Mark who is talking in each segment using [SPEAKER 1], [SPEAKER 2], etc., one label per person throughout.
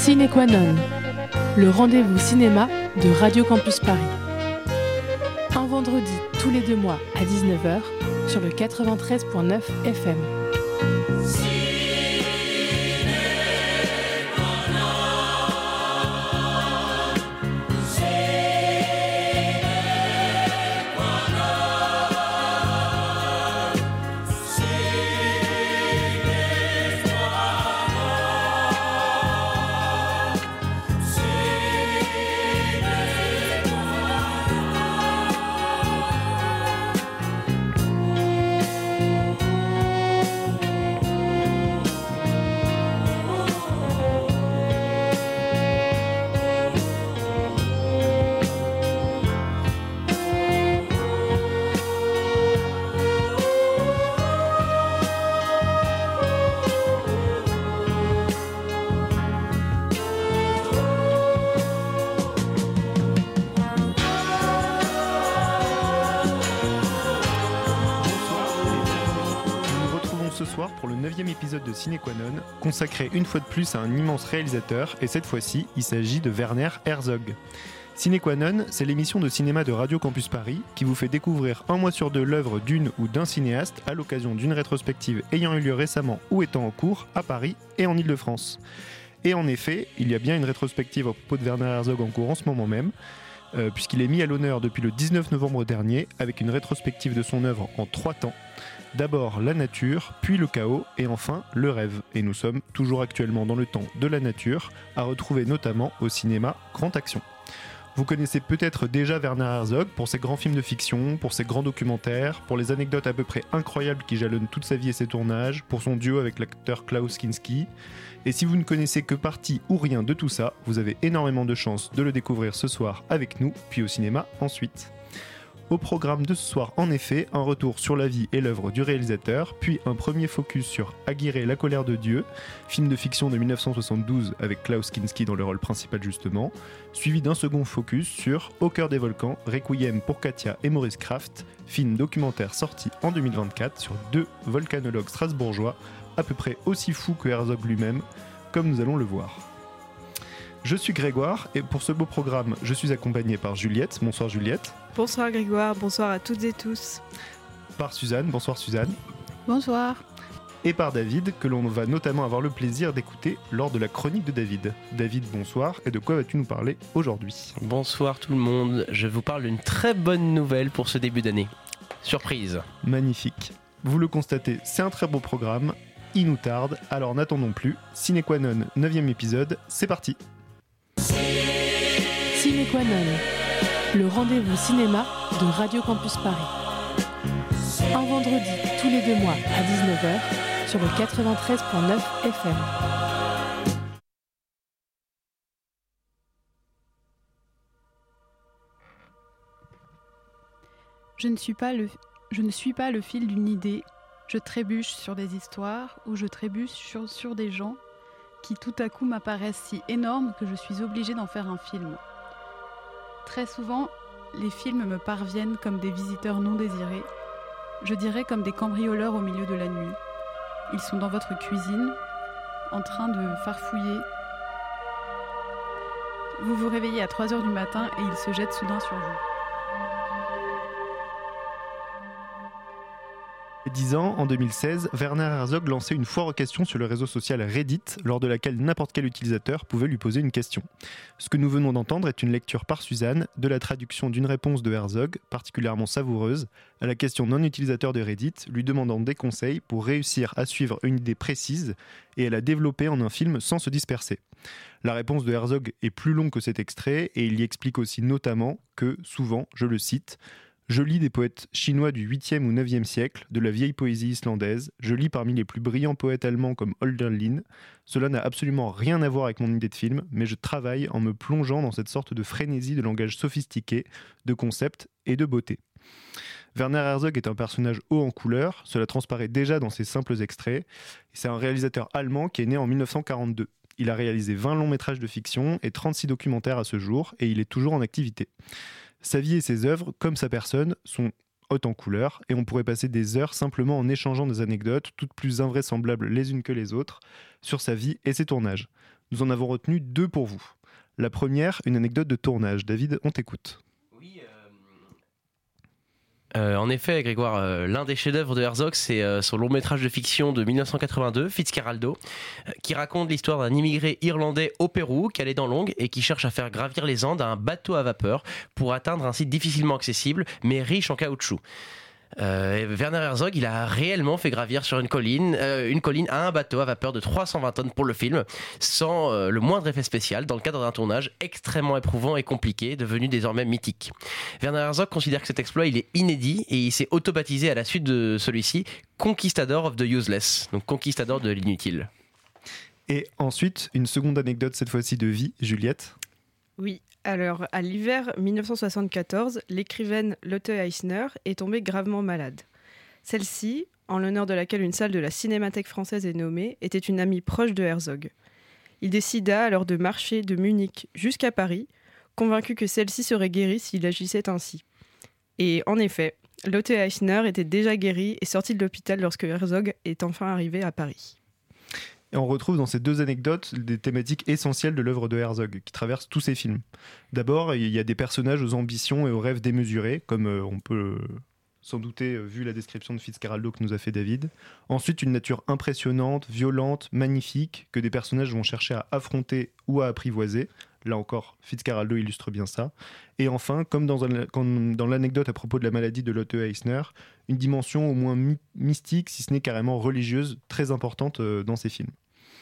[SPEAKER 1] Sine qua non, le rendez-vous cinéma de Radio Campus Paris. Un vendredi tous les 2 mois à 19h sur le 93.9 FM.
[SPEAKER 2] Pour le 9e épisode de Sine qua non, consacré une fois de plus à un immense réalisateur, et cette fois-ci, il s'agit de Werner Herzog. Sine qua non, c'est l'émission de cinéma de Radio Campus Paris qui vous fait découvrir un mois sur deux l'œuvre d'une ou d'un cinéaste à l'occasion d'une rétrospective ayant eu lieu récemment ou étant en cours à Paris et en Île-de-France. Et en effet, il y a bien une rétrospective à propos de Werner Herzog en cours en ce moment même, puisqu'il est mis à l'honneur depuis le 19 novembre dernier avec une rétrospective de son œuvre en 3 temps. D'abord la nature, puis le chaos et enfin le rêve. Et nous sommes toujours actuellement dans le temps de la nature, à retrouver notamment au cinéma Grand Action. Vous connaissez peut-être déjà Werner Herzog pour ses grands films de fiction, pour ses grands documentaires, pour les anecdotes à peu près incroyables qui jalonnent toute sa vie et ses tournages, pour son duo avec l'acteur Klaus Kinski. Et si vous ne connaissez que partie ou rien de tout ça, vous avez énormément de chances de le découvrir ce soir avec nous, puis au cinéma ensuite. Au programme de ce soir, en effet, un retour sur la vie et l'œuvre du réalisateur, puis un premier focus sur Aguirre, la colère de Dieu, film de fiction de 1972 avec Klaus Kinski dans le rôle principal justement, suivi d'un second focus sur Au cœur des volcans, Requiem pour Katia et Maurice Kraft, film documentaire sorti en 2024 sur 2 volcanologues strasbourgeois, à peu près aussi fous que Herzog lui-même, comme nous allons le voir. Je suis Grégoire et pour ce beau programme, je suis accompagné par Juliette. Bonsoir Juliette.
[SPEAKER 3] Bonsoir Grégoire, bonsoir à toutes et tous.
[SPEAKER 2] Par Suzanne. Bonsoir Suzanne.
[SPEAKER 3] Bonsoir.
[SPEAKER 2] Et par David, que l'on va notamment avoir le plaisir d'écouter lors de la chronique de David. David, bonsoir. Et de quoi vas-tu nous parler aujourd'hui ?
[SPEAKER 4] Bonsoir tout le monde. Je vous parle d'une très bonne nouvelle pour ce début d'année. Surprise.
[SPEAKER 2] Magnifique. Vous le constatez, c'est un très beau programme. Il nous tarde, alors n'attendons plus. Sine qua non, 9e épisode, c'est parti.
[SPEAKER 1] Sine qua non, le rendez-vous cinéma de Radio Campus Paris. Un vendredi tous les 2 mois à 19h sur le 93.9 FM.
[SPEAKER 5] Je ne suis pas le fil d'une idée. Je trébuche sur des histoires ou je trébuche sur des gens qui tout à coup m'apparaissent si énormes que je suis obligée d'en faire un film. Très souvent, les films me parviennent comme des visiteurs non désirés, je dirais comme des cambrioleurs au milieu de la nuit. Ils sont dans votre cuisine, en train de farfouiller. Vous vous réveillez à 3h du matin et ils se jettent soudain sur vous.
[SPEAKER 2] 10 ans, en 2016, Werner Herzog lançait une foire aux questions sur le réseau social Reddit, lors de laquelle n'importe quel utilisateur pouvait lui poser une question. Ce que nous venons d'entendre est une lecture par Suzanne de la traduction d'une réponse de Herzog, particulièrement savoureuse, à la question d'un utilisateur de Reddit lui demandant des conseils pour réussir à suivre une idée précise et à la développer en un film sans se disperser. La réponse de Herzog est plus longue que cet extrait et il y explique aussi notamment que, souvent, je le cite, je lis des poètes chinois du 8e ou 9e siècle, de la vieille poésie islandaise, je lis parmi les plus brillants poètes allemands comme Hölderlin. Cela n'a absolument rien à voir avec mon idée de film, mais je travaille en me plongeant dans cette sorte de frénésie de langage sophistiqué, de concepts et de beauté. Werner Herzog est un personnage haut en couleur, cela transparaît déjà dans ses simples extraits. C'est un réalisateur allemand qui est né en 1942. Il a réalisé 20 longs métrages de fiction et 36 documentaires à ce jour, et il est toujours en activité. Sa vie et ses œuvres, comme sa personne, sont hautes en couleurs, et on pourrait passer des heures simplement en échangeant des anecdotes, toutes plus invraisemblables les unes que les autres, sur sa vie et ses tournages. Nous en avons retenu 2 pour vous. La première, une anecdote de tournage. David, on t'écoute.
[SPEAKER 4] Oui, en effet, Grégoire, l'un des chefs-d'œuvre de Herzog, c'est son long-métrage de fiction de 1982, Fitzcarraldo, qui raconte l'histoire d'un immigré irlandais au Pérou qui a les dents longues et qui cherche à faire gravir les Andes à un bateau à vapeur pour atteindre un site difficilement accessible mais riche en caoutchouc. Werner Herzog, il a réellement fait gravir sur une colline à un bateau à vapeur de 320 tonnes pour le film, sans le moindre effet spécial, dans le cadre d'un tournage extrêmement éprouvant et compliqué, devenu désormais mythique. Werner Herzog considère que cet exploit il est inédit et il s'est auto-baptisé à la suite de celui-ci Conquistador of the Useless, donc conquistador de l'inutile.
[SPEAKER 2] Et ensuite, une seconde anecdote, cette fois-ci de vie, Juliette.
[SPEAKER 3] Oui, alors à l'hiver 1974, l'écrivaine Lotte Eisner est tombée gravement malade. Celle-ci, en l'honneur de laquelle une salle de la Cinémathèque française est nommée, était une amie proche de Herzog. Il décida alors de marcher de Munich jusqu'à Paris, convaincu que celle-ci serait guérie s'il agissait ainsi. Et en effet, Lotte Eisner était déjà guérie et sortie de l'hôpital lorsque Herzog est enfin arrivé à Paris.
[SPEAKER 2] Et on retrouve dans ces 2 anecdotes des thématiques essentielles de l'œuvre de Herzog, qui traversent tous ses films. D'abord, il y a des personnages aux ambitions et aux rêves démesurés, comme on peut sans douter vu la description de Fitzcarraldo que nous a fait David. Ensuite, une nature impressionnante, violente, magnifique, que des personnages vont chercher à affronter ou à apprivoiser. Là encore, Fitzcarraldo illustre bien ça. Et enfin, comme dans l'anecdote à propos de la maladie de Lotte Eisner, une dimension au moins mystique, si ce n'est carrément religieuse, très importante dans ses films.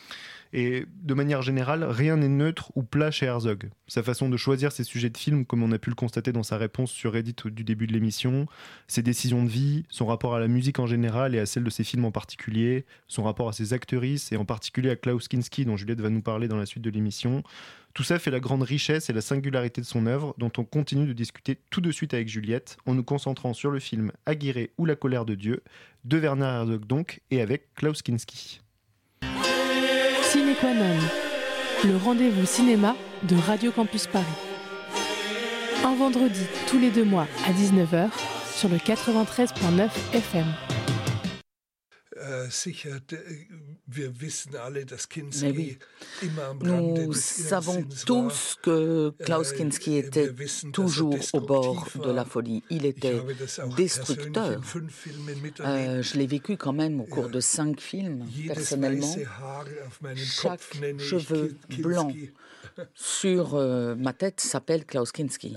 [SPEAKER 2] Et de manière générale, rien n'est neutre ou plat chez Herzog. Sa façon de choisir ses sujets de film, comme on a pu le constater dans sa réponse sur Reddit du début de l'émission, ses décisions de vie, son rapport à la musique en général et à celle de ses films en particulier, son rapport à ses actrices et en particulier à Klaus Kinski dont Juliette va nous parler dans la suite de l'émission, tout ça fait la grande richesse et la singularité de son œuvre dont on continue de discuter tout de suite avec Juliette en nous concentrant sur le film Aguirre ou La colère de Dieu, de Werner Herzog donc, et avec Klaus Kinski.
[SPEAKER 1] Ciné Qua Non, le rendez-vous cinéma de Radio Campus Paris. Un vendredi tous les 2 mois à 19h sur le 93.9 FM.
[SPEAKER 6] Mais oui, nous savons tous que Klaus Kinski était toujours au bord de la folie. Il était destructeur. Je l'ai vécu quand même au cours de 5 films, personnellement. Chaque cheveu blanc sur ma tête s'appelle Klaus Kinski.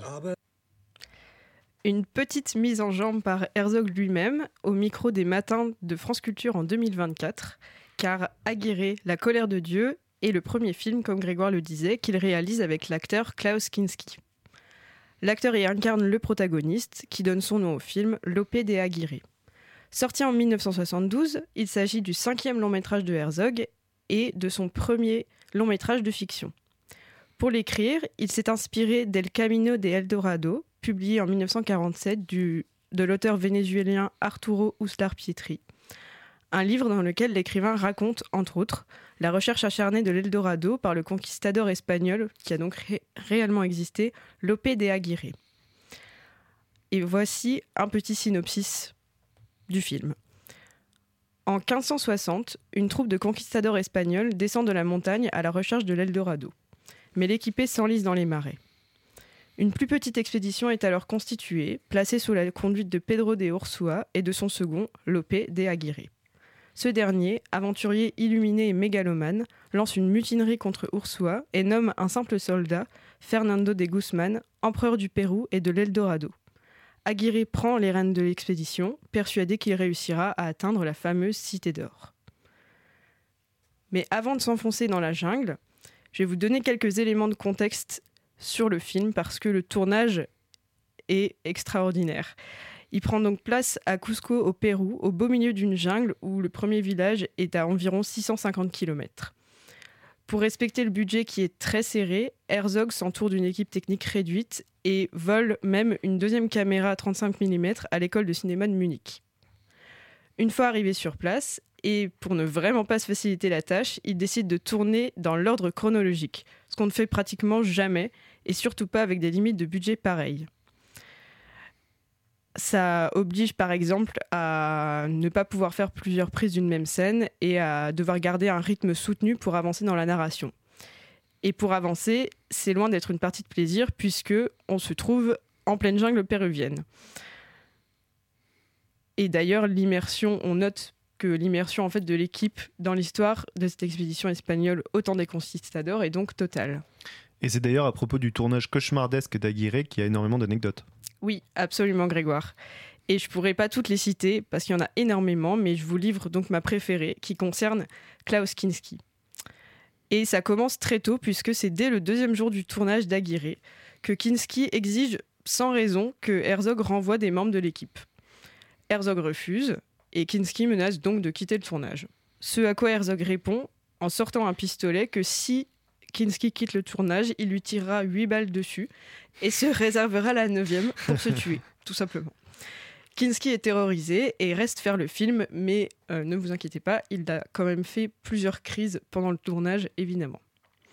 [SPEAKER 3] Une petite mise en jambe par Herzog lui-même au micro des matins de France Culture en 2024, car Aguirre, La colère de Dieu est le premier film, comme Grégoire le disait, qu'il réalise avec l'acteur Klaus Kinski. L'acteur y incarne le protagoniste, qui donne son nom au film, Lope de Aguirre. Sorti en 1972, il s'agit du 5e long-métrage de Herzog et de son premier long-métrage de fiction. Pour l'écrire, il s'est inspiré d'El Camino de El Dorado, publié en 1947 de l'auteur vénézuélien Arturo Uslar Pietri. Un livre dans lequel l'écrivain raconte, entre autres, la recherche acharnée de l'Eldorado par le conquistador espagnol, qui a donc réellement existé, Lope de Aguirre. Et voici un petit synopsis du film. En 1560, une troupe de conquistadors espagnols descend de la montagne à la recherche de l'Eldorado. Mais l'équipée s'enlise dans les marais. Une plus petite expédition est alors constituée, placée sous la conduite de Pedro de Ursúa et de son second, Lope de Aguirre. Ce dernier, aventurier illuminé et mégalomane, lance une mutinerie contre Ursúa et nomme un simple soldat, Fernando de Guzmán, empereur du Pérou et de l'Eldorado. Aguirre prend les rênes de l'expédition, persuadé qu'il réussira à atteindre la fameuse Cité d'Or. Mais avant de s'enfoncer dans la jungle, je vais vous donner quelques éléments de contexte sur le film parce que le tournage est extraordinaire. Il prend donc place à Cusco au Pérou, au beau milieu d'une jungle où le premier village est à environ 650 km. Pour respecter le budget qui est très serré, Herzog s'entoure d'une équipe technique réduite et vole même une deuxième caméra 35 mm à l'école de cinéma de Munich. Une fois arrivé sur place, et pour ne vraiment pas se faciliter la tâche, il décide de tourner dans l'ordre chronologique, ce qu'on ne fait pratiquement jamais, et surtout pas avec des limites de budget pareilles. Ça oblige par exemple à ne pas pouvoir faire plusieurs prises d'une même scène et à devoir garder un rythme soutenu pour avancer dans la narration. Et pour avancer, c'est loin d'être une partie de plaisir puisque on se trouve en pleine jungle péruvienne. Et d'ailleurs, on note que l'immersion en fait, de l'équipe dans l'histoire de cette expédition espagnole au temps des conquistadors est donc totale.
[SPEAKER 2] Et c'est d'ailleurs à propos du tournage cauchemardesque d'Aguirre qu'il y a énormément d'anecdotes.
[SPEAKER 3] Oui, absolument Grégoire. Et je ne pourrais pas toutes les citer parce qu'il y en a énormément, mais je vous livre donc ma préférée qui concerne Klaus Kinski. Et ça commence très tôt puisque c'est dès le 2e jour du tournage d'Aguirre que Kinski exige sans raison que Herzog renvoie des membres de l'équipe. Herzog refuse et Kinski menace donc de quitter le tournage. Ce à quoi Herzog répond en sortant un pistolet que si Kinski quitte le tournage, il lui tirera 8 balles dessus et se réservera la 9e pour se tuer, tout simplement. Kinski est terrorisé et reste faire le film, mais ne vous inquiétez pas, il a quand même fait plusieurs crises pendant le tournage, évidemment.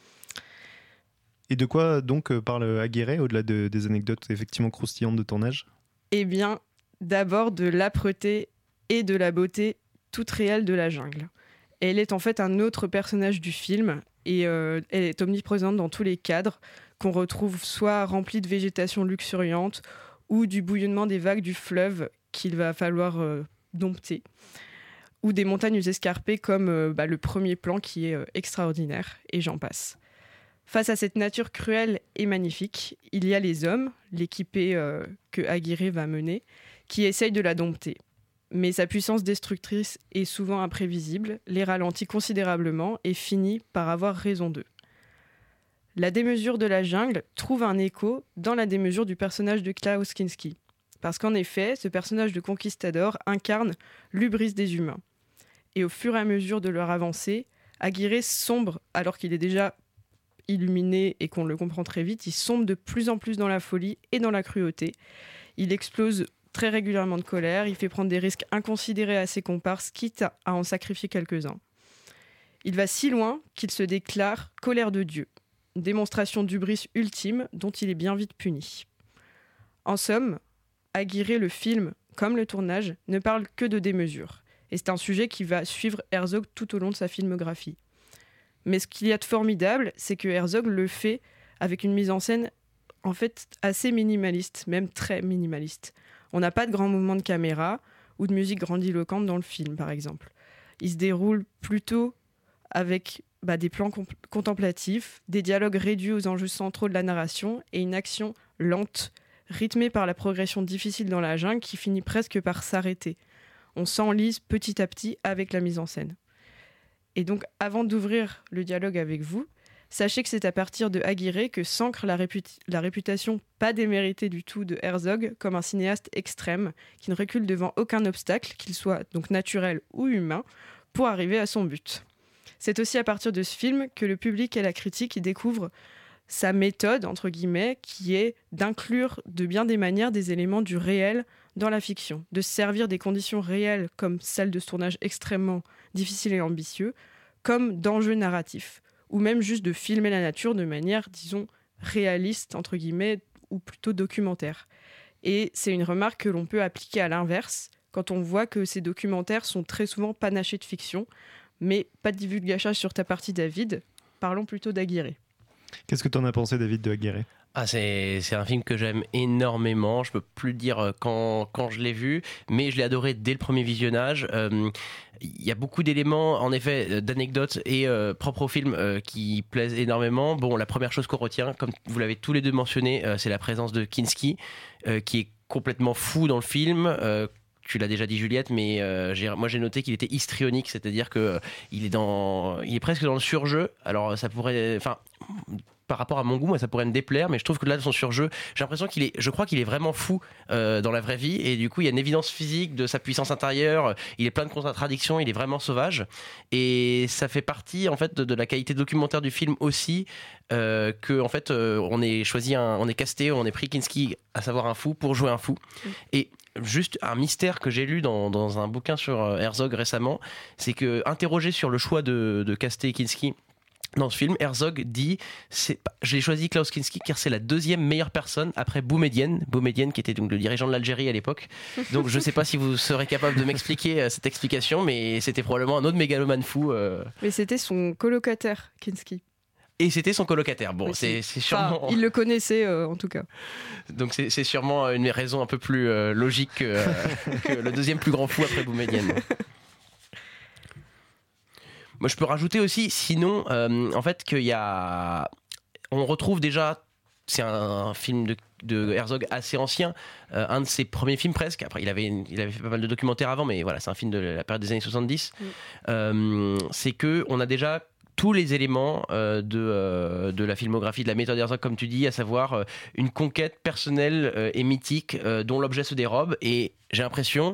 [SPEAKER 2] Et de quoi donc parle Aguirre, au-delà des anecdotes effectivement croustillantes de tournage ? Eh
[SPEAKER 3] bien, d'abord de l'âpreté et de la beauté toute réelle de la jungle. Elle est en fait un autre personnage du film et elle est omniprésente dans tous les cadres qu'on retrouve soit remplis de végétation luxuriante ou du bouillonnement des vagues du fleuve qu'il va falloir dompter, ou des montagnes escarpées comme le premier plan qui est extraordinaire, et j'en passe. Face à cette nature cruelle et magnifique, il y a les hommes, l'équipée que Aguirre va mener, qui essayent de la dompter. Mais sa puissance destructrice est souvent imprévisible, les ralentit considérablement et finit par avoir raison d'eux. La démesure de la jungle trouve un écho dans la démesure du personnage de Klaus Kinski. Parce qu'en effet, ce personnage de conquistador incarne l'hubris des humains. Et au fur et à mesure de leur avancée, Aguirre sombre, alors qu'il est déjà illuminé et qu'on le comprend très vite, il sombre de plus en plus dans la folie et dans la cruauté. Il explose très régulièrement de colère, il fait prendre des risques inconsidérés à ses comparses, quitte à en sacrifier quelques-uns. Il va si loin qu'il se déclare colère de Dieu. Une démonstration d'hubris ultime dont il est bien vite puni. En somme, Aguirre, le film, comme le tournage, ne parle que de démesure. Et c'est un sujet qui va suivre Herzog tout au long de sa filmographie. Mais ce qu'il y a de formidable, c'est que Herzog le fait avec une mise en scène en fait assez minimaliste, même très minimaliste. On n'a pas de grands mouvements de caméra ou de musique grandiloquente dans le film, par exemple. Il se déroule plutôt avec des plans contemplatifs, des dialogues réduits aux enjeux centraux de la narration et une action lente, rythmée par la progression difficile dans la jungle qui finit presque par s'arrêter. On s'enlise petit à petit avec la mise en scène. Et donc, avant d'ouvrir le dialogue avec vous, sachez que c'est à partir de Aguirre que s'ancre la réputation pas déméritée du tout de Herzog comme un cinéaste extrême qui ne recule devant aucun obstacle, qu'il soit donc naturel ou humain, pour arriver à son but. C'est aussi à partir de ce film que le public et la critique y découvrent sa méthode, entre guillemets, qui est d'inclure de bien des manières des éléments du réel dans la fiction, de se servir des conditions réelles comme celles de ce tournage extrêmement difficile et ambitieux, comme d'enjeux narratifs, ou même juste de filmer la nature de manière, disons, réaliste, entre guillemets, ou plutôt documentaire. Et c'est une remarque que l'on peut appliquer à l'inverse, quand on voit que ces documentaires sont très souvent panachés de fiction, mais pas de divulgachage sur ta partie, David. Parlons plutôt d'Aguirre.
[SPEAKER 2] Qu'est-ce que tu en as pensé, David, de Aguirre ?
[SPEAKER 4] C'est un film que j'aime énormément. Je peux plus le dire quand je l'ai vu, mais je l'ai adoré dès le premier visionnage. Il y a beaucoup d'éléments, en effet, d'anecdotes et propres au film qui plaisent énormément. Bon, la première chose qu'on retient, comme vous l'avez tous les deux mentionné, c'est la présence de Kinski, qui est complètement fou dans le film. Tu l'as déjà dit, Juliette, mais moi j'ai noté qu'il était histrionique, c'est-à-dire que il est presque dans le surjeu. Alors ça pourrait, par rapport à mon goût, moi ça pourrait me déplaire, mais je trouve que là de son surjeu, j'ai l'impression je crois qu'il est vraiment fou dans la vraie vie, et du coup il y a une évidence physique de sa puissance intérieure. Il est plein de contradictions, il est vraiment sauvage, et ça fait partie en fait de la qualité documentaire du film aussi, que en fait on est casté, on est pris Kinski, à savoir un fou, pour jouer un fou. Et juste un mystère que j'ai lu dans un bouquin sur Herzog récemment, c'est que, interrogé sur le choix de caster Kinski dans ce film, Herzog dit je l'ai choisi Klaus Kinski car c'est la deuxième meilleure personne après Boumedienne qui était donc le dirigeant de l'Algérie à l'époque. Donc je ne sais pas si vous serez capable de m'expliquer cette explication, mais c'était probablement un autre mégalomane fou.
[SPEAKER 3] Mais c'était son colocataire, Kinski.
[SPEAKER 4] Et c'était son colocataire. Bon, c'est sûrement.
[SPEAKER 3] Enfin, il le connaissait en tout cas.
[SPEAKER 4] Donc c'est sûrement une raison un peu plus logique que le deuxième plus grand fou après Boumedienne. Moi, je peux rajouter aussi, sinon, en fait, on retrouve déjà. C'est un film de Herzog assez ancien, un de ses premiers films presque. Après, il avait fait pas mal de documentaires avant, mais voilà, c'est un film de la période des années 70. C'est que on a déjà tous les éléments de la filmographie de la méthode Herzog, comme tu dis, à savoir une conquête personnelle et mythique dont l'objet se dérobe. Et j'ai l'impression,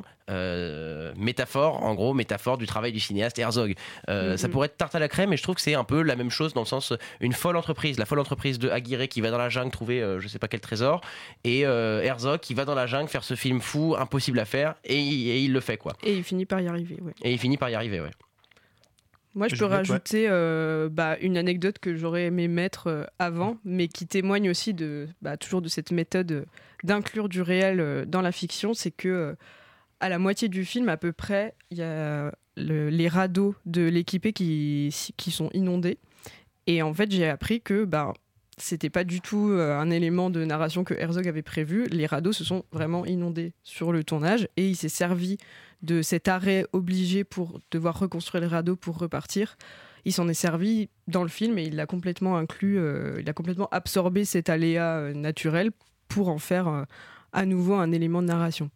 [SPEAKER 4] métaphore du travail du cinéaste Herzog. Ça pourrait être tarte à la crème, mais je trouve que c'est un peu la même chose dans le sens la folle entreprise de Aguirre qui va dans la jungle trouver je sais pas quel trésor, et Herzog qui va dans la jungle faire ce film fou, impossible à faire, et il le fait, quoi.
[SPEAKER 3] Et il finit par y arriver, ouais. Moi, je peux rajouter une anecdote que j'aurais aimé mettre avant, mais qui témoigne aussi toujours de cette méthode d'inclure du réel dans la fiction. C'est que à la moitié du film, à peu près, il y a les radeaux de l'équipé qui sont inondés. Et en fait, j'ai appris que c'était pas du tout un élément de narration que Herzog avait prévu. Les radeaux se sont vraiment inondés sur le tournage, et il s'est servi de cet arrêt obligé pour devoir reconstruire les radeaux pour repartir. Il s'en est servi dans le film et il l'a complètement inclus, il a complètement absorbé cet aléa naturel pour en faire à nouveau un élément de narration.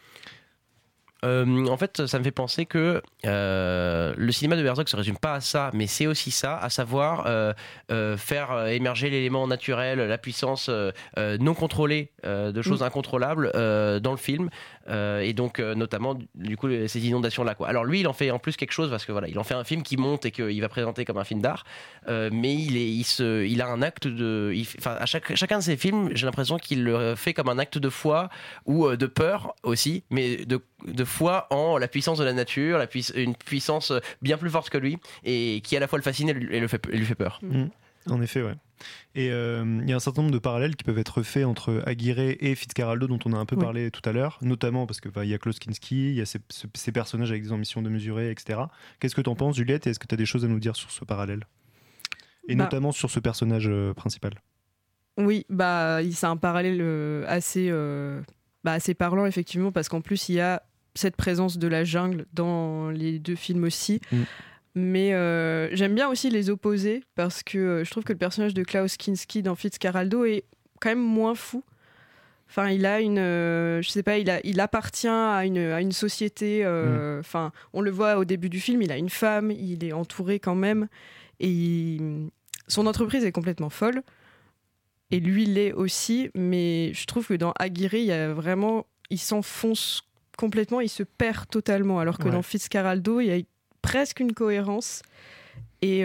[SPEAKER 4] En fait, ça me fait penser que le cinéma de Herzog se résume pas à ça, mais c'est aussi ça, à savoir faire émerger l'élément naturel, la puissance non contrôlée de choses incontrôlables dans le film, et donc notamment du coup ces inondations là, quoi. Alors lui, il en fait en plus quelque chose, parce que voilà, il en fait un film qui monte et qu'il va présenter comme un film d'art, mais il a un acte à chacun de ses films, j'ai l'impression qu'il le fait comme un acte de foi ou de peur aussi, mais de foi en la puissance de la nature, une puissance bien plus forte que lui, et qui à la fois le fascine et lui fait peur.
[SPEAKER 2] En effet, ouais. Et il y a un certain nombre de parallèles qui peuvent être faits entre Aguirre et Fitzcarraldo, dont on a un peu parlé tout à l'heure, notamment parce que y a Klaus Kinski, il y a ces personnages avec des ambitions démesurées, etc. Qu'est-ce que t'en penses, Juliette, et est-ce que t'as des choses à nous dire sur ce parallèle, et notamment sur ce personnage principal?
[SPEAKER 3] Oui, c'est un parallèle assez parlant, effectivement, parce qu'en plus il y a cette présence de la jungle dans les deux films aussi. Mais j'aime bien aussi les opposer, parce que je trouve que le personnage de Klaus Kinski dans Fitzcarraldo est quand même moins fou. Enfin, il a il appartient à une société. Enfin, on le voit au début du film, il a une femme, il est entouré quand même, et son entreprise est complètement folle. Et lui l'est aussi, mais je trouve que dans Aguirre, il s'enfonce complètement, il se perd totalement, alors que dans Fitzcarraldo, il y a presque une cohérence, et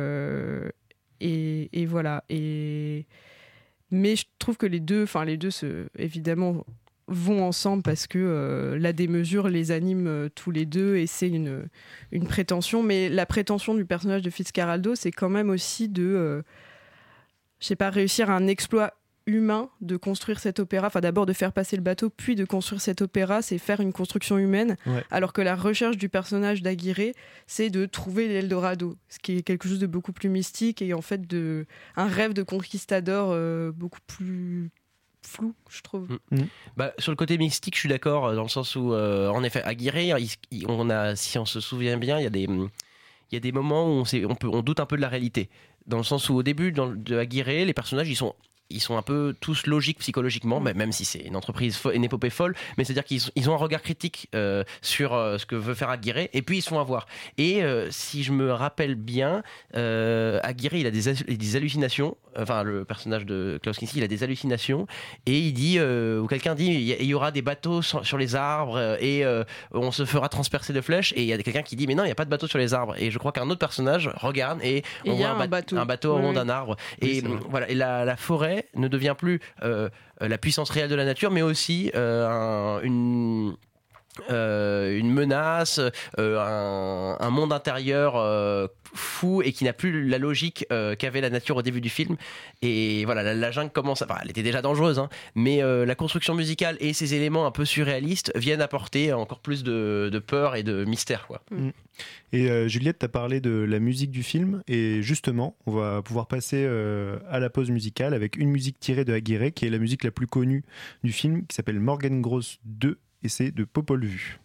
[SPEAKER 3] voilà. Mais je trouve que les deux évidemment vont ensemble, parce que la démesure les anime tous les deux, et c'est une prétention. Mais la prétention du personnage de Fitzcarraldo, c'est quand même aussi de réussir un exploit humain, de construire cet opéra, enfin d'abord de faire passer le bateau, puis de construire cet opéra, c'est faire une construction humaine, alors que la recherche du personnage d'Aguirre, c'est de trouver l'Eldorado, ce qui est quelque chose de beaucoup plus mystique, et en fait un rêve de conquistador beaucoup plus flou, je trouve.
[SPEAKER 4] Sur le côté mystique, je suis d'accord, dans le sens où en effet Aguirre, si on se souvient bien, il y a des moments où on doute un peu de la réalité, dans le sens où au début de Aguirre, les personnages ils sont un peu tous logiques psychologiquement, même si c'est une entreprise, une épopée folle, mais c'est-à-dire qu'ils ont un regard critique sur ce que veut faire Aguirre, et puis ils se font avoir. Et si je me rappelle bien, Aguirre, il a des hallucinations, enfin le personnage de Klaus Kinski, il a des hallucinations, et il dit, ou quelqu'un dit, il y aura des bateaux sur les arbres, et on se fera transpercer de flèches, et il y a quelqu'un qui dit, mais non, il n'y a pas de bateau sur les arbres. Et je crois qu'un autre personnage regarde, et on voit un bateau au rond d'un arbre. Et voilà, et la forêt ne devient plus la puissance réelle de la nature, mais aussi une menace, un monde intérieur fou et qui n'a plus la logique qu'avait la nature au début du film. Et voilà, la jungle commence elle était déjà dangereuse, hein, mais la construction musicale et ces éléments un peu surréalistes viennent apporter encore plus de peur et de mystère, quoi.
[SPEAKER 2] Et Juliette, t'as parlé de la musique du film, et justement, on va pouvoir passer à la pause musicale avec une musique tirée de Aguirre, qui est la musique la plus connue du film, qui s'appelle Morgan Gross 2, et c'est de Popol Vuh.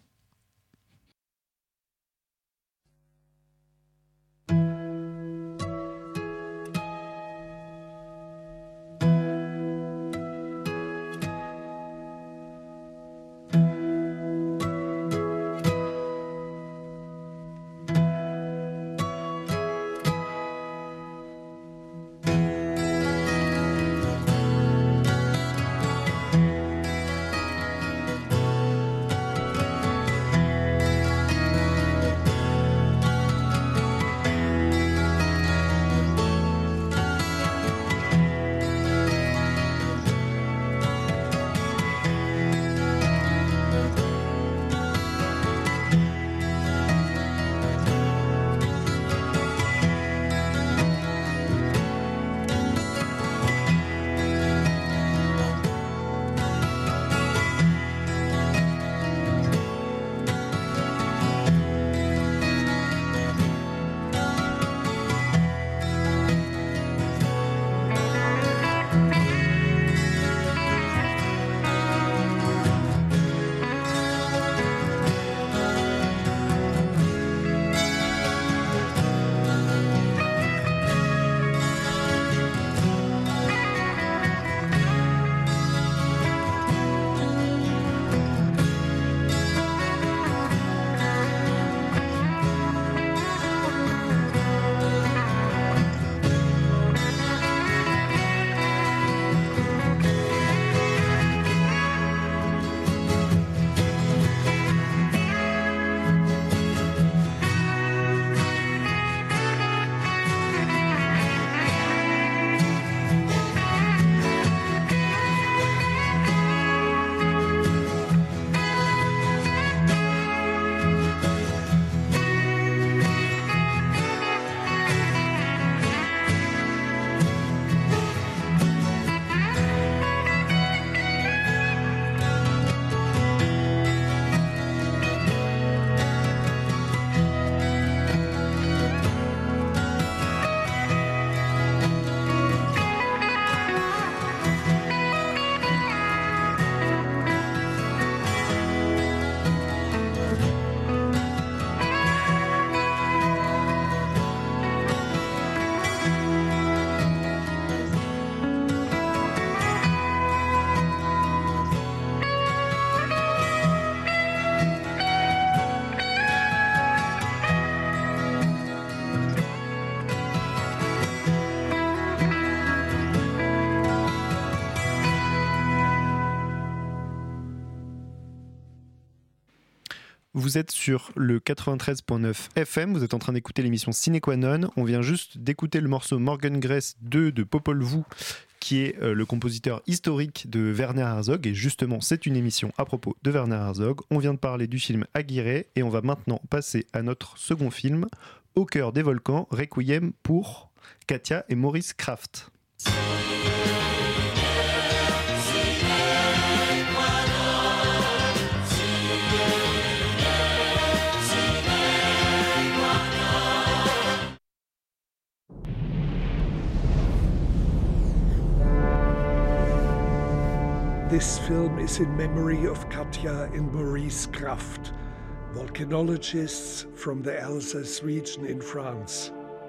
[SPEAKER 2] Vous êtes sur le 93.9 FM, vous êtes en train d'écouter l'émission Sine Qua Non. On vient juste d'écouter le morceau Morgan Gross 2 de Popol Vuh, qui est le compositeur historique de Werner Herzog. Et justement, c'est une émission à propos de Werner Herzog. On vient de parler du film Aguirre et on va maintenant passer à notre second film, Au cœur des volcans, Requiem pour Katia et Maurice Kraft.
[SPEAKER 7] This film is in memory of Katja and Maurice Kraft, volcanologists from the Alsace region in France.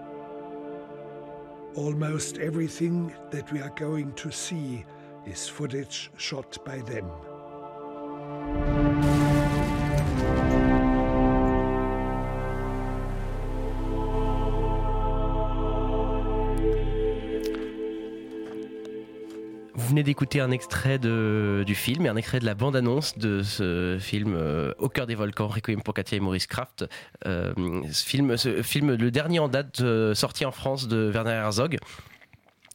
[SPEAKER 7] Almost everything that we are going to see is footage shot by them.
[SPEAKER 4] Vous venez d'écouter un extrait du film et un extrait de la bande-annonce de ce film Au cœur des volcans, Requiem pour Katia et Maurice Kraft. Ce film, le dernier en date sorti en France de Werner Herzog.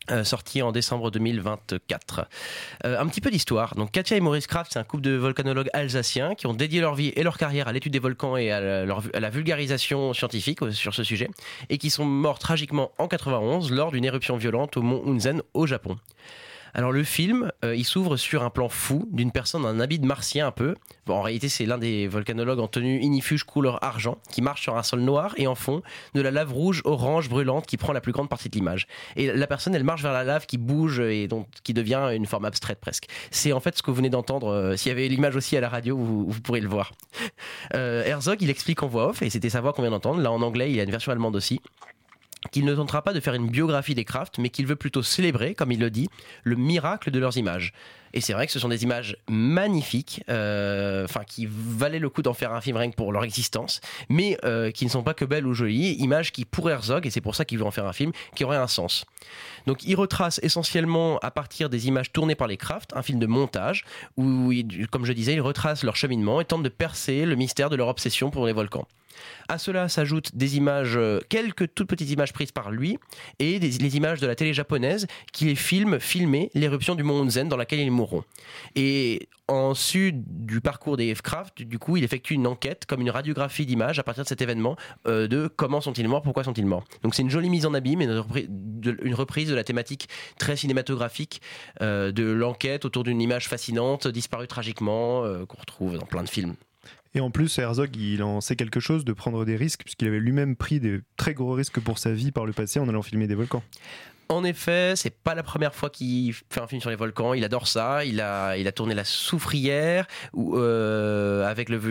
[SPEAKER 4] sorti en décembre 2024. Un petit peu d'histoire. Donc Katja et Maurice Kraft, c'est un couple de volcanologues alsaciens qui ont dédié leur vie et leur carrière à l'étude des volcans et à la vulgarisation scientifique sur ce sujet, et qui sont morts tragiquement en 91 lors d'une éruption violente au mont Unzen au Japon. Alors le film, il s'ouvre sur un plan fou d'une personne en habit de martien un peu. Bon, en réalité, c'est l'un des volcanologues en tenue ignifuge couleur argent qui marche sur un sol noir et en fond de la lave rouge orange brûlante qui prend la plus grande partie de l'image. Et la personne, elle marche vers la lave qui bouge et donc qui devient une forme abstraite presque. C'est en fait ce que vous venez d'entendre. S'il y avait l'image aussi à la radio, vous pourrez le voir. Herzog, il explique en voix off, et c'était sa voix qu'on vient d'entendre. Là en anglais, il y a une version allemande aussi, qu'il ne tentera pas de faire une biographie des Kraft, mais qu'il veut plutôt célébrer, comme il le dit, le miracle de leurs images. Et c'est vrai que ce sont des images magnifiques, qui valaient le coup d'en faire un film rien que pour leur existence, mais qui ne sont pas que belles ou jolies, images qui, pour Herzog, et c'est pour ça qu'il veut en faire un film, qui auraient un sens. Donc il retrace essentiellement à partir des images tournées par les Kraft, un film de montage, où, comme je disais, il retrace leur cheminement et tente de percer le mystère de leur obsession pour les volcans. À cela s'ajoutent des images, quelques toutes petites images prises par lui, et les images de la télé japonaise qui les filmaient l'éruption du mont Unzen dans laquelle ils mourront. Et en sud du parcours des Kraft, du coup, il effectue une enquête comme une radiographie d'images à partir de cet événement, de comment sont-ils morts, pourquoi sont-ils morts. Donc c'est une jolie mise en abîme et une reprise de la thématique très cinématographique de l'enquête autour d'une image fascinante, disparue tragiquement, qu'on retrouve dans plein de films.
[SPEAKER 2] Et en plus, Herzog, il en sait quelque chose de prendre des risques, puisqu'il avait lui-même pris des très gros risques pour sa vie par le passé en allant filmer des volcans.
[SPEAKER 4] En effet, c'est pas la première fois qu'il fait un film sur les volcans. Il adore ça. Il a tourné La Soufrière, où il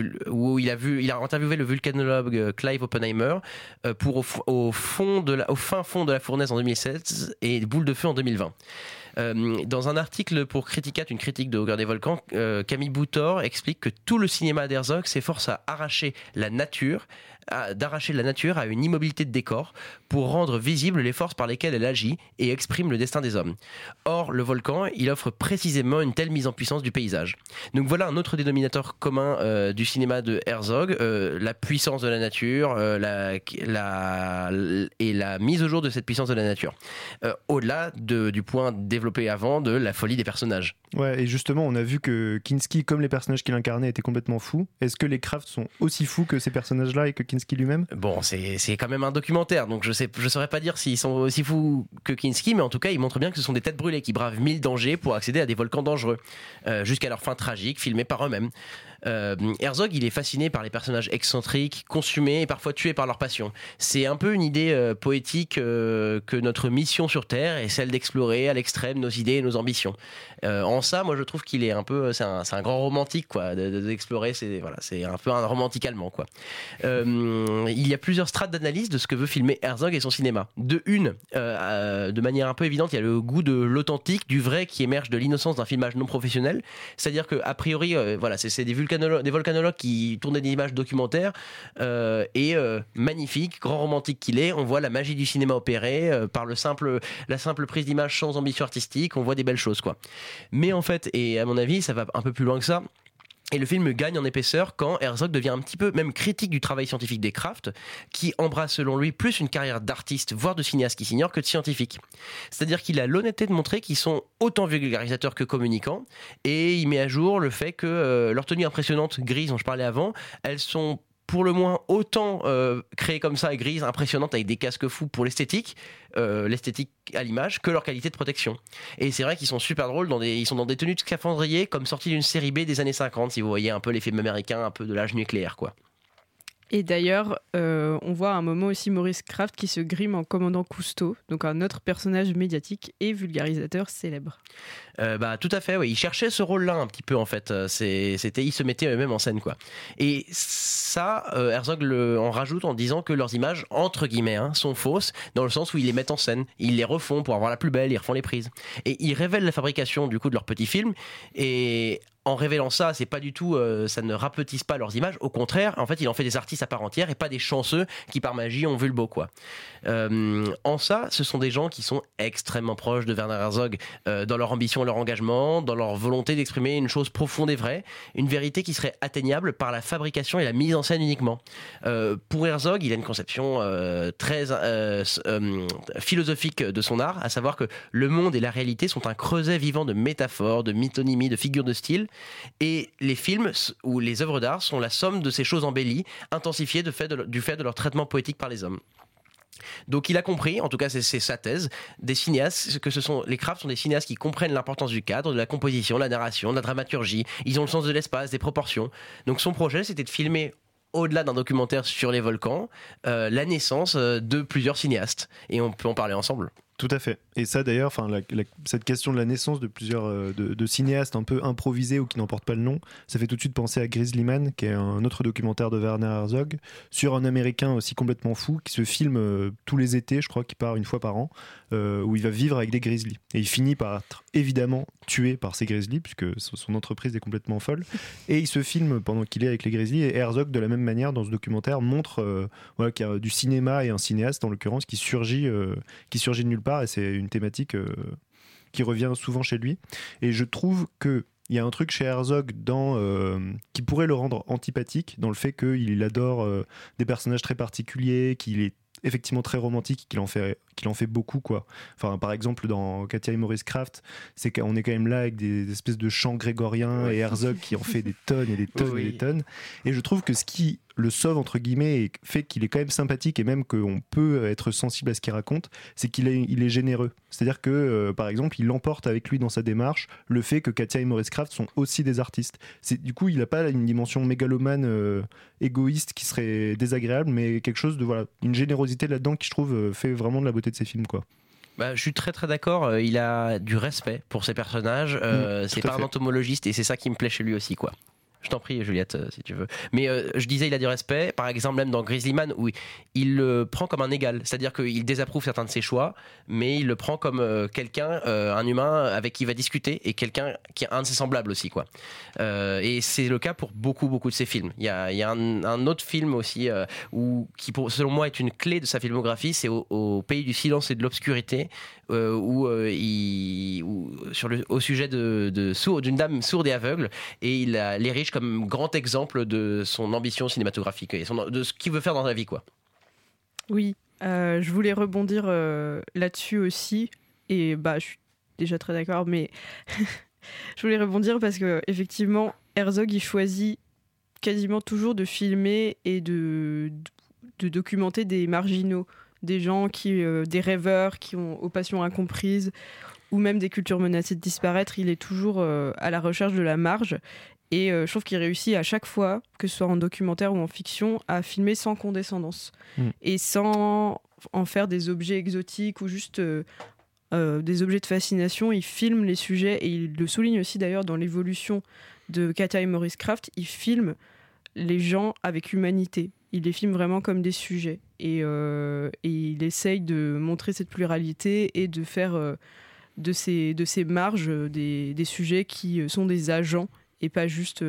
[SPEAKER 4] a interviewé le volcanologue Clive Oppenheimer pour au fin fond de la fournaise en 2016 et Boule de feu en 2020. Dans un article pour Criticat, une critique de Hauteur des volcans, Camille Boutor explique que tout le cinéma d'Herzog s'efforce à d'arracher la nature à une immobilité de décor pour rendre visibles les forces par lesquelles elle agit et exprime le destin des hommes. Or, le volcan, il offre précisément une telle mise en puissance du paysage. Donc voilà un autre dénominateur commun du cinéma de Herzog, la puissance de la nature et la mise au jour de cette puissance de la nature. Au-delà du point développé avant de la folie des personnages.
[SPEAKER 2] Ouais, et justement, on a vu que Kinski, comme les personnages qu'il incarnait, étaient complètement fous. Est-ce que les Kraft sont aussi fous que ces personnages-là et que Kinski lui-même ?
[SPEAKER 4] Bon, c'est quand même un documentaire, donc je saurais pas dire s'ils sont aussi fous que Kinski, mais en tout cas, ils montrent bien que ce sont des têtes brûlées qui bravent 1000 dangers pour accéder à des volcans dangereux, jusqu'à leur fin tragique, filmée par eux-mêmes. Herzog, il est fasciné par les personnages excentriques, consumés et parfois tués par leur passion. C'est un peu une idée poétique que notre mission sur Terre est celle d'explorer à l'extrême nos idées et nos ambitions. En ça, moi je trouve qu'il est un peu, c'est un grand romantique quoi, d'explorer. C'est un peu un romantique allemand quoi. Il y a plusieurs strates d'analyse de ce que veut filmer Herzog et son cinéma. De manière un peu évidente, il y a le goût de l'authentique, du vrai qui émerge de l'innocence d'un filmage non professionnel. C'est-à-dire que a priori, c'est des volcanologues qui tournaient des images documentaires et magnifique, grand romantique qu'il est, on voit la magie du cinéma opérée par la simple prise d'image sans ambition artistique, on voit des belles choses quoi. Mais en fait, et à mon avis, ça va un peu plus loin que ça. Et le film gagne en épaisseur quand Herzog devient un petit peu même critique du travail scientifique des Kraft, qui embrasse selon lui plus une carrière d'artiste, voire de cinéaste qui s'ignore, que de scientifique. C'est-à-dire qu'il a l'honnêteté de montrer qu'ils sont autant vulgarisateurs que communicants, et il met à jour le fait que leur tenue impressionnante, grise dont je parlais avant, elles sont pour le moins autant créées comme ça, grises, impressionnantes, avec des casques fous pour l'esthétique à l'image, que leur qualité de protection. Et c'est vrai qu'ils sont super drôles, ils sont dans des tenues de scaphandrier comme sorties d'une série B des années 50, si vous voyez un peu les films américains, un peu de l'âge nucléaire, quoi.
[SPEAKER 3] Et d'ailleurs, on voit à un moment aussi Maurice Kraft qui se grime en commandant Cousteau, donc un autre personnage médiatique et vulgarisateur célèbre.
[SPEAKER 4] Tout à fait, oui. Il cherchait ce rôle-là un petit peu en fait. Il se mettait eux-mêmes en scène quoi. Et ça, Herzog en rajoute en disant que leurs images entre guillemets sont fausses dans le sens où ils les mettent en scène, ils les refont pour avoir la plus belle, ils refont les prises. Et ils révèlent la fabrication du coup de leurs petits films et en révélant ça, c'est pas du tout, ça ne rapetisse pas leurs images. Au contraire, en fait, il en fait des artistes à part entière et pas des chanceux qui par magie ont vu le beau, quoi. En ça, ce sont des gens qui sont extrêmement proches de Werner Herzog dans leur ambition et leur engagement, dans leur volonté d'exprimer une chose profonde et vraie, une vérité qui serait atteignable par la fabrication et la mise en scène uniquement. Pour Herzog, il a une conception très philosophique de son art, à savoir que le monde et la réalité sont un creuset vivant de métaphores, de mythonymies, de figures de style, et les films ou les œuvres d'art sont la somme de ces choses embellies, intensifiées du fait de leur traitement poétique par les hommes. Donc il a compris, en tout cas c'est sa thèse, des cinéastes, que les Kraft sont des cinéastes qui comprennent l'importance du cadre, de la composition, de la narration, de la dramaturgie, ils ont le sens de l'espace, des proportions. Donc son projet, c'était de filmer, au-delà d'un documentaire sur les volcans, la naissance de plusieurs cinéastes, et on peut en parler ensemble.
[SPEAKER 2] Tout à fait. Et ça d'ailleurs, cette question de la naissance de plusieurs de cinéastes un peu improvisés ou qui n'en portent pas le nom, ça fait tout de suite penser à Grizzly Man, qui est un autre documentaire de Werner Herzog, sur un Américain aussi complètement fou, qui se filme tous les étés, je crois qu'il part une fois par an, où il va vivre avec des grizzlies. Et il finit par être évidemment tué par ces grizzlies, puisque son entreprise est complètement folle. Et il se filme pendant qu'il est avec les grizzlies, et Herzog, de la même manière, dans ce documentaire, montre qu'il y a du cinéma et un cinéaste, en l'occurrence, qui surgit de nulle part, et c'est une thématique qui revient souvent chez lui. Et je trouve qu'il y a un truc chez Herzog qui pourrait le rendre antipathique, dans le fait qu'il adore des personnages très particuliers, qu'il est effectivement très romantique, qu'il en fait beaucoup, quoi. Enfin, par exemple, dans Katja et Maurice Kraft, c'est qu'on est quand même là avec des espèces de chants grégoriens, et Herzog qui en fait des tonnes et des tonnes et des tonnes. Et je trouve que ce qui le sauve, entre guillemets, et fait qu'il est quand même sympathique, et même qu'on peut être sensible à ce qu'il raconte, c'est qu'il est généreux. C'est-à-dire que, par exemple, il emporte avec lui dans sa démarche le fait que Katja et Maurice Kraft sont aussi des artistes. Du coup, il n'a pas une dimension mégalomane, égoïste, qui serait désagréable, mais quelque chose de, une générosité là-dedans qui, je trouve, fait vraiment de la beauté de ses films, quoi.
[SPEAKER 4] Je suis très très d'accord, il a du respect pour ses personnages, c'est pas un entomologiste, et c'est ça qui me plaît chez lui aussi, quoi. Je t'en prie, Juliette, si tu veux. Mais je disais, il a du respect. Par exemple, même dans Grizzly Man, où il le prend comme un égal. C'est-à-dire qu'il désapprouve certains de ses choix, mais il le prend comme quelqu'un, un humain avec qui il va discuter, et quelqu'un qui est un de ses semblables aussi, quoi. Et c'est le cas pour beaucoup de ses films. Il y a un autre film aussi qui, selon moi, est une clé de sa filmographie. C'est au Pays du silence et de l'obscurité, au sujet d'une dame sourde et aveugle, et il l'érige comme grand exemple de son ambition cinématographique et de ce qu'il veut faire dans la vie, quoi.
[SPEAKER 3] Oui, je voulais rebondir là-dessus aussi, et je suis déjà très d'accord, mais je voulais rebondir parce que effectivement, Herzog, il choisit quasiment toujours de filmer et de documenter des marginaux, des gens des rêveurs qui ont aux passions incomprises, ou même des cultures menacées de disparaître. Il est toujours à la recherche de la marge. Et je trouve qu'il réussit à chaque fois, que ce soit en documentaire ou en fiction, à filmer sans condescendance. Et sans en faire des objets exotiques ou juste des objets de fascination. Il filme les sujets, et il le souligne aussi d'ailleurs dans l'évolution de Katja et Maurice Kraft. Il filme les gens avec humanité. Il les filme vraiment comme des sujets. Et il essaye de montrer cette pluralité et de faire de ces marges des sujets qui sont des agents, et pas juste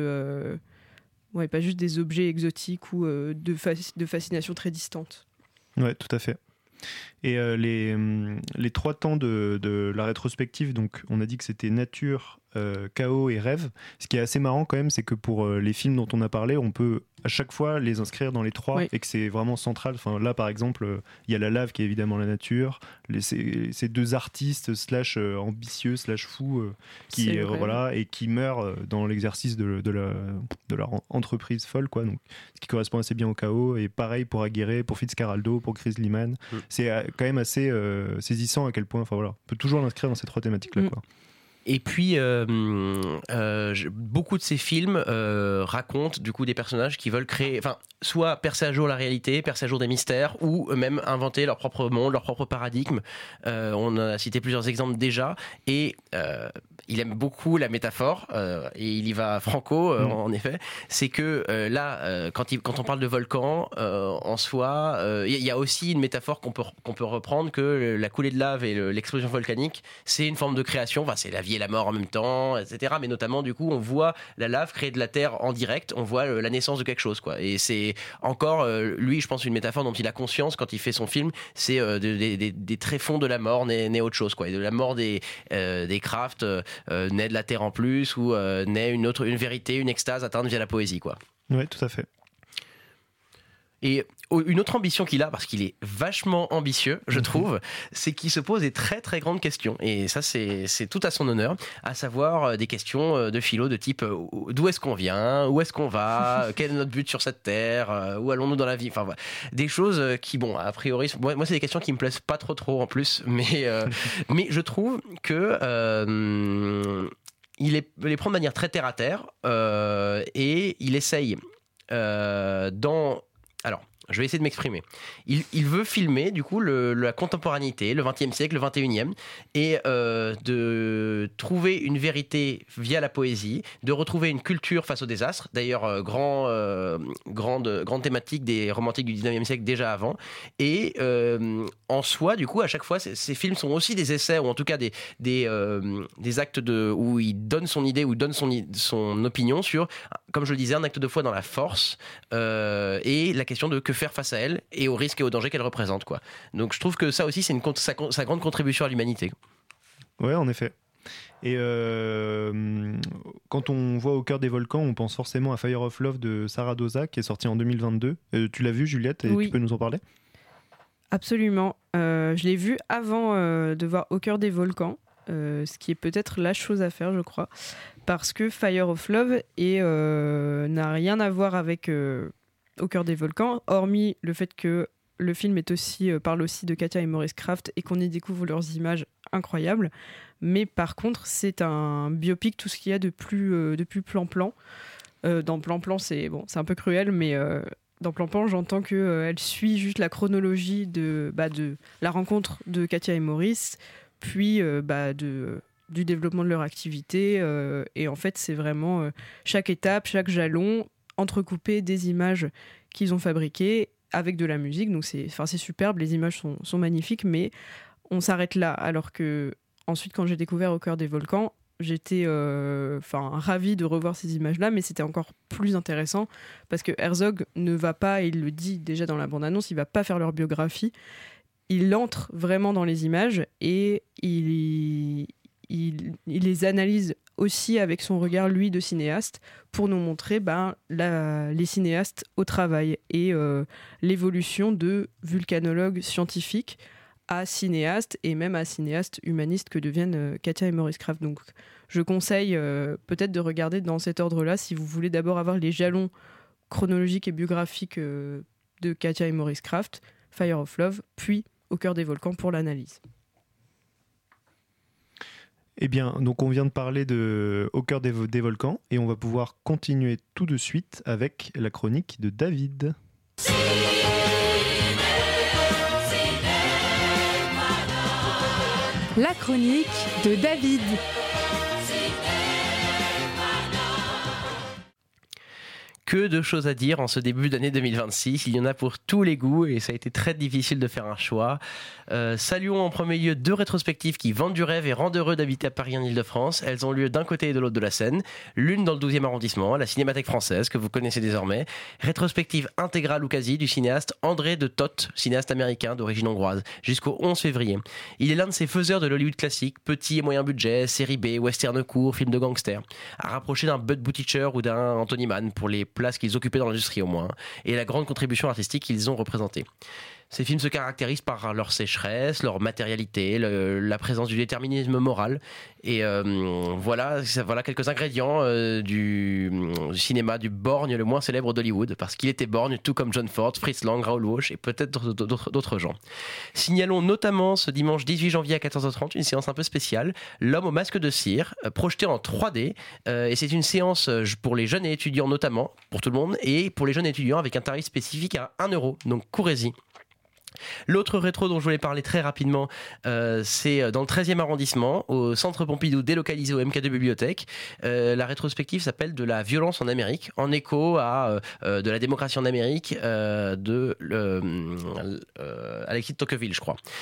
[SPEAKER 3] des objets exotiques ou de fascination très distante.
[SPEAKER 2] Ouais, tout à fait. Et les 3 temps de la rétrospective, donc on a dit que c'était nature, chaos et rêve. Ce qui est assez marrant quand même, c'est que pour les films dont on a parlé, on peut à chaque fois les inscrire dans les 3, et que c'est vraiment central. Enfin, là par exemple, il y a la lave qui est évidemment la nature, ces 2 artistes ambitieux fous et qui meurent dans l'exercice de leur entreprise folle, quoi. Donc, ce qui correspond assez bien au chaos. Et pareil pour Aguirre, pour Fitzcarraldo, pour Grizzly Man. C'est quand même assez saisissant à quel point, on peut toujours l'inscrire dans ces 3 thématiques là, quoi.
[SPEAKER 4] Et puis, beaucoup de ces films racontent du coup des personnages qui veulent créer, soit percer à jour la réalité, percer à jour des mystères, ou même inventer leur propre monde, leur propre paradigme. On a cité plusieurs exemples déjà, et il aime beaucoup la métaphore, et il y va franco, en effet. C'est que là, quand on parle de volcan, en soi, il y a aussi une métaphore qu'on peut reprendre, que la coulée de lave et l'explosion volcanique, c'est une forme de création, c'est la vie vie et la mort en même temps, etc. Mais notamment, du coup, on voit la lave créer de la terre en direct, on voit la naissance de quelque chose, quoi. Et c'est encore, lui, je pense, une métaphore dont il a conscience quand il fait son film, c'est des tréfonds de la mort naît autre chose, quoi. Et de la mort des crafts naît de la terre en plus, ou naît une vérité, une extase atteinte via la poésie, quoi.
[SPEAKER 2] Ouais, tout à fait.
[SPEAKER 4] Et une autre ambition qu'il a, parce qu'il est vachement ambitieux, je trouve, c'est qu'il se pose des très très grandes questions. Et ça, c'est tout à son honneur, à savoir des questions de philo de type d'où est-ce qu'on vient, où est-ce qu'on va, quel est notre but sur cette terre, où allons-nous dans la vie. Enfin, voilà. Des choses qui, bon, a priori, moi c'est des questions qui me plaisent pas trop en plus, mais je trouve que il les prend de manière très terre à terre et il essaye alors, je vais essayer de m'exprimer. Il veut filmer, du coup, la contemporanéité, le XXe siècle, le XXIe, et de trouver une vérité via la poésie, de retrouver une culture face au désastre. D'ailleurs, grande thématique des romantiques du XIXe siècle déjà avant. Et en soi, du coup, à chaque fois, ces films sont aussi des essais, ou en tout cas des actes où il donne son idée, ou il donne son opinion sur, comme je le disais, un acte de foi dans la force et la question de que faire face à elle et aux risques et aux dangers qu'elle représente, quoi. Donc je trouve que ça aussi c'est sa grande contribution à l'humanité.
[SPEAKER 2] Ouais, en effet. Et quand on voit Au cœur des volcans, on pense forcément à Fire of Love de Sarah Doza qui est sorti en 2022. Tu l'as vu, Juliette, et
[SPEAKER 3] oui.
[SPEAKER 2] Tu peux nous en parler ?
[SPEAKER 3] Absolument. Je l'ai vu avant de voir Au cœur des volcans, ce qui est peut-être la chose à faire, je crois, parce que Fire of Love n'a rien à voir avec Au cœur des volcans, hormis le fait que le film parle aussi de Katia et Maurice Kraft et qu'on y découvre leurs images incroyables. Mais par contre, c'est un biopic, tout ce qu'il y a de plus plan-plan. Dans plan-plan, c'est un peu cruel, mais dans plan-plan, j'entends qu'elle suit juste la chronologie de la rencontre de Katia et Maurice, puis du développement de leur activité. Et en fait, c'est vraiment chaque étape, chaque jalon, entrecoupé des images qu'ils ont fabriquées avec de la musique. Donc c'est superbe, les images sont magnifiques, mais on s'arrête là. Alors que ensuite, quand j'ai découvert Au cœur des volcans, j'étais ravie de revoir ces images-là, mais c'était encore plus intéressant parce que Herzog ne va pas, et il le dit déjà dans la bande-annonce, il va pas faire leur biographie. Il entre vraiment dans les images et il les analyse aussi avec son regard, lui, de cinéaste, pour nous montrer les cinéastes au travail et l'évolution de vulcanologue scientifique à cinéaste et même à cinéaste humaniste que deviennent Katia et Maurice Kraft. Donc je conseille peut-être de regarder dans cet ordre-là si vous voulez d'abord avoir les jalons chronologiques et biographiques de Katia et Maurice Kraft, Fire of Love, puis Au cœur des volcans pour l'analyse.
[SPEAKER 2] Eh bien, donc on vient de parler de Au cœur des volcans et on va pouvoir continuer tout de suite avec la chronique de David.
[SPEAKER 1] La chronique de David.
[SPEAKER 4] Que de choses à dire en ce début d'année 2026. Il y en a pour tous les goûts et ça a été très difficile de faire un choix. Saluons en premier lieu 2 rétrospectives qui vendent du rêve et rendent heureux d'habiter à Paris en Ile-de-France. Elles ont lieu d'un côté et de l'autre de la Seine. L'une dans le 12e arrondissement, la Cinémathèque française, que vous connaissez désormais. Rétrospective intégrale ou quasi du cinéaste André de Toth, cinéaste américain d'origine hongroise, jusqu'au 11 février. Il est l'un de ces faiseurs de l'Hollywood classique, petit et moyen budget, série B, western court, film de gangster, à rapprocher d'un Bud Buttigieg ou d'un Anthony Mann pour les place qu'ils occupaient dans l'industrie au moins, et la grande contribution artistique qu'ils ont représentée. Ces films se caractérisent par leur sécheresse, leur matérialité, la présence du déterminisme moral. Et voilà quelques ingrédients du cinéma du borgne le moins célèbre d'Hollywood, parce qu'il était borgne, tout comme John Ford, Fritz Lang, Raoul Walsh et peut-être d'autres gens. Signalons notamment ce dimanche 18 janvier à 14h30 une séance un peu spéciale, L'homme au masque de cire, projetée en 3D. Et c'est une séance pour les jeunes et étudiants notamment, pour tout le monde, et pour les jeunes étudiants avec un tarif spécifique à 1 €. Donc courez-y. L'autre rétro dont je voulais parler très rapidement, c'est dans le 13e arrondissement, au Centre Pompidou délocalisé au MK2 Bibliothèque. La rétrospective s'appelle De la violence en Amérique, en écho à de la démocratie en Amérique de Alexis de Tocqueville, je crois.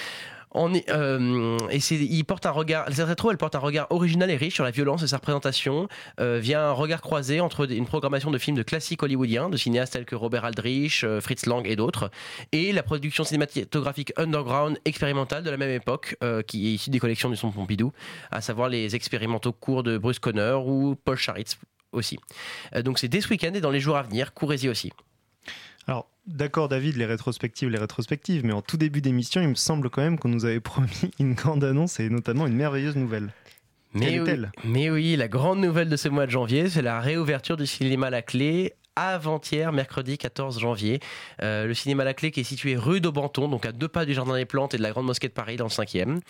[SPEAKER 4] Il porte un regard. Cette rétro, elle porte un regard original et riche sur la violence et sa représentation via un regard croisé entre une programmation de films de classiques hollywoodiens, de cinéastes tels que Robert Aldrich, Fritz Lang et d'autres, et la production cinématographique underground expérimentale de la même époque, qui est issue des collections du Centre Pompidou, à savoir les expérimentaux courts de Bruce Conner ou Paul Charitz aussi. Donc c'est dès ce week-end et dans les jours à venir, courez-y aussi.
[SPEAKER 2] Alors, d'accord David, les rétrospectives, mais en tout début d'émission, il me semble quand même qu'on nous avait promis une grande annonce et notamment une merveilleuse nouvelle. Quelle est-elle ?
[SPEAKER 4] Mais oui, la grande nouvelle de ce mois de janvier, c'est la réouverture du cinéma La Clé avant-hier, mercredi 14 janvier. Le cinéma La Clé qui est situé rue d'Aubenton, donc à 2 pas du Jardin des Plantes et de la Grande Mosquée de Paris dans le 5e.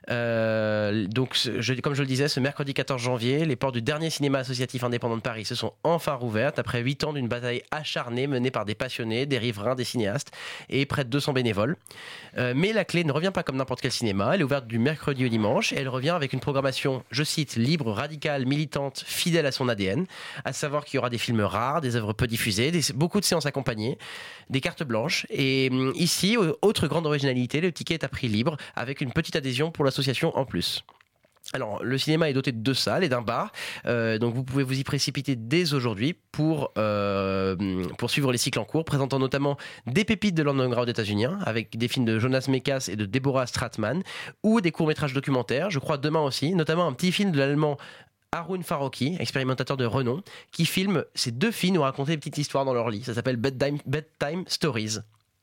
[SPEAKER 4] Comme je le disais, ce mercredi 14 janvier, les portes du dernier cinéma associatif indépendant de Paris se sont enfin rouvertes après 8 ans d'une bataille acharnée menée par des passionnés, des riverains, des cinéastes et près de 200 bénévoles. Mais La Clé ne revient pas comme n'importe quel cinéma. Elle est ouverte du mercredi au dimanche et elle revient avec une programmation, je cite, libre, radicale, militante, fidèle à son ADN, à savoir qu'il y aura des films rares, des œuvres peu diffusées, beaucoup de séances accompagnées, des cartes blanches. Et ici, autre grande originalité, le ticket est à prix libre avec une petite adhésion pour l'association en plus. Alors, le cinéma est doté de 2 salles et d'un bar, donc vous pouvez vous y précipiter dès aujourd'hui pour suivre les cycles en cours, présentant notamment des pépites de l'underground états-unien, avec des films de Jonas Mekas et de Deborah Stratman, ou des courts-métrages documentaires, je crois demain aussi, notamment un petit film de l'allemand Harun Farocki, expérimentateur de renom, qui filme ces 2 filles nous raconter des petites histoires dans leur lit. Ça s'appelle Bedtime Stories.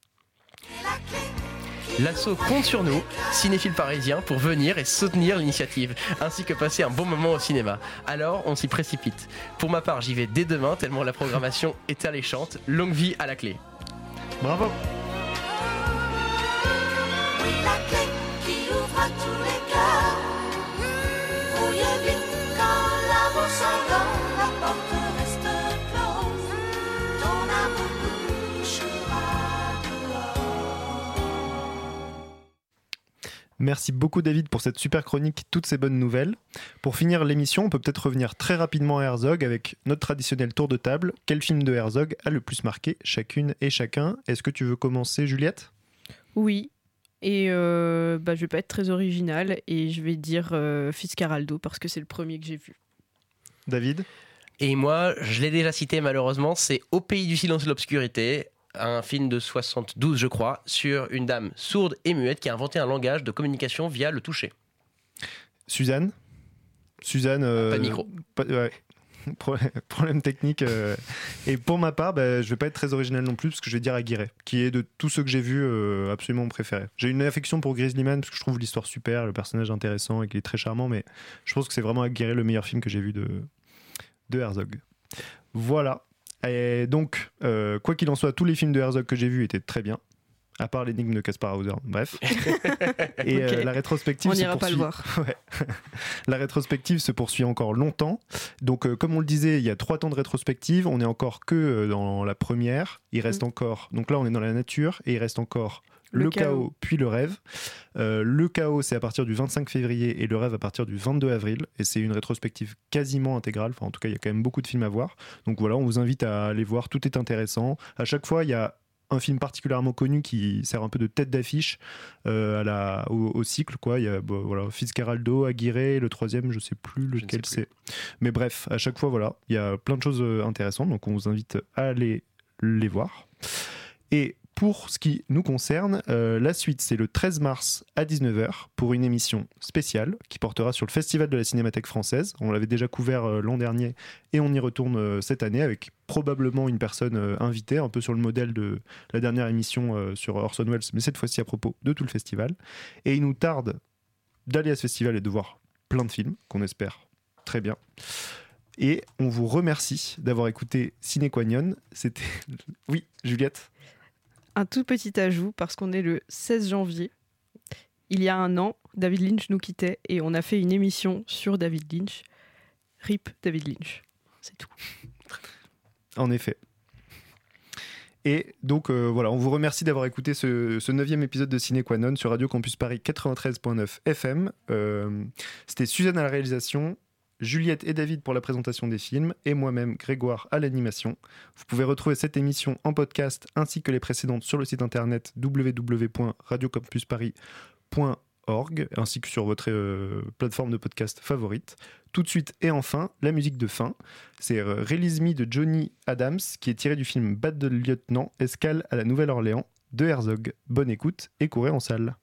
[SPEAKER 4] L'asso compte sur nous, cinéphiles parisiens, pour venir et soutenir l'initiative, ainsi que passer un bon moment au cinéma. Alors, on s'y précipite. Pour ma part, j'y vais dès demain, tellement la programmation est alléchante. Longue vie à La Clé.
[SPEAKER 2] Bravo.
[SPEAKER 8] Oui, La Clé qui ouvre à tous les cœurs. Brouillez vite quand l'amour s'endort, la porte reste close. Ton amour couchera dehors.
[SPEAKER 2] Merci beaucoup David pour cette super chronique, toutes ces bonnes nouvelles. Pour finir l'émission, on peut peut-être revenir très rapidement à Herzog avec notre traditionnel tour de table. Quel film de Herzog a le plus marqué chacune et chacun ? Est-ce que tu veux commencer, Juliette ?
[SPEAKER 3] Oui. Et je vais pas être très originale et je vais dire Fitzcarraldo parce que c'est le premier que j'ai vu.
[SPEAKER 2] David ?
[SPEAKER 4] Et moi, je l'ai déjà cité malheureusement, c'est Au pays du silence et de l'obscurité, un film de 72 je crois, sur une dame sourde et muette qui a inventé un langage de communication via le toucher.
[SPEAKER 2] Suzanne ?
[SPEAKER 4] Pas de micro.
[SPEAKER 2] Ouais. Problème technique. Et pour ma part, je vais pas être très original non plus parce que je vais dire Aguirre, qui est de tous ceux que j'ai vus absolument mon préféré. J'ai une affection pour Grizzly Man parce que je trouve l'histoire super, le personnage intéressant et qu'il est très charmant, mais je pense que c'est vraiment Aguirre le meilleur film que j'ai vu de Herzog. Voilà. Et donc, quoi qu'il en soit, tous les films de Herzog que j'ai vus étaient très bien. À part l'énigme de Kaspar Hauser, bref. Et
[SPEAKER 3] Okay.
[SPEAKER 2] La rétrospective
[SPEAKER 3] On
[SPEAKER 2] se
[SPEAKER 3] n'ira
[SPEAKER 2] poursuit.
[SPEAKER 3] pas le voir.
[SPEAKER 2] Ouais. La rétrospective se poursuit encore longtemps. Donc, comme on le disait, il y a 3 temps de rétrospective. On est encore que dans la première. Il reste encore. Donc là, on est dans la nature et il reste encore le chaos, puis le rêve. Le chaos, c'est à partir du 25 février et le rêve à partir du 22 avril. Et c'est une rétrospective quasiment intégrale. Enfin, en tout cas, il y a quand même beaucoup de films à voir. Donc voilà, on vous invite à aller voir. Tout est intéressant. À chaque fois, il y a un film particulièrement connu qui sert un peu de tête d'affiche au cycle, quoi. Il y a voilà, Fitzcarraldo, Aguirre, le troisième, je sais plus lequel c'est. Mais bref, à chaque fois, voilà, il y a plein de choses intéressantes, donc on vous invite à aller les voir. Et pour ce qui nous concerne, la suite, c'est le 13 mars à 19h pour une émission spéciale qui portera sur le Festival de la Cinémathèque française. On l'avait déjà couvert l'an dernier et on y retourne cette année avec probablement une personne invitée, un peu sur le modèle de la dernière émission sur Orson Welles, mais cette fois-ci à propos de tout le festival. Et il nous tarde d'aller à ce festival et de voir plein de films qu'on espère très bien. Et on vous remercie d'avoir écouté Ciné Qua Non. C'était... Oui, Juliette ?
[SPEAKER 3] Un tout petit ajout, parce qu'on est le 16 janvier. Il y a un an, David Lynch nous quittait et on a fait une émission sur David Lynch. RIP David Lynch. C'est tout.
[SPEAKER 2] En effet. Et donc voilà, on vous remercie d'avoir écouté ce 9e épisode de Ciné Qua Non sur Radio Campus Paris 93.9 FM. C'était Suzanne à la réalisation, Juliette et David pour la présentation des films et moi-même Grégoire à l'animation. Vous pouvez retrouver cette émission en podcast ainsi que les précédentes sur le site internet www.radiocampusparis.fr. @radiocampuspari.org ainsi que sur votre plateforme de podcast favorite. Tout de suite et enfin, la musique de fin. C'est Release Me de Johnny Adams qui est tiré du film Battle Lieutenant, escale à la Nouvelle-Orléans de Herzog. Bonne écoute et courez en salle.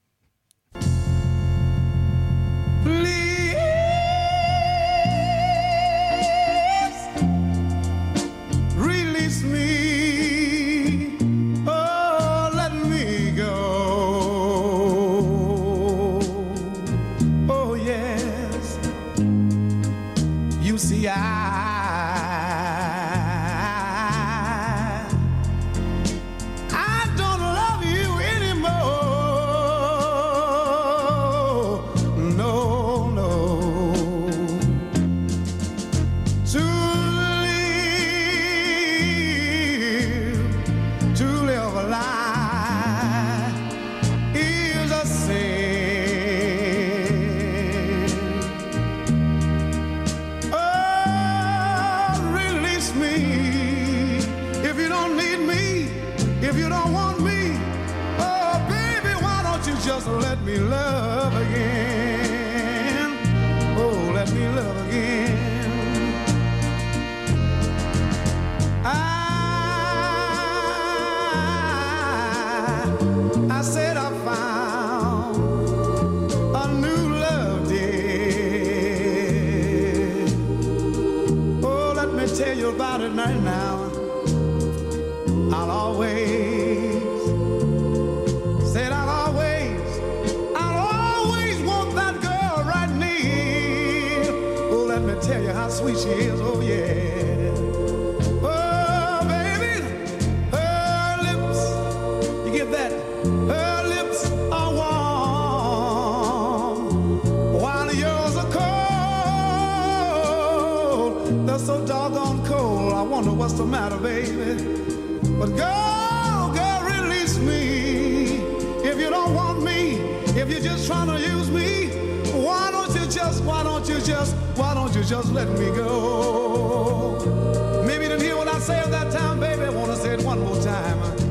[SPEAKER 9] Sweet she is, oh yeah. Oh baby, her lips, you get that? Her lips are warm, while yours are cold. They're so doggone cold, I wonder what's the matter, baby. But girl, release me. If you don't want me, if you're just trying to use me, why don't you just let me go? Maybe you didn't hear what I said that time, baby. I want to say it one more time.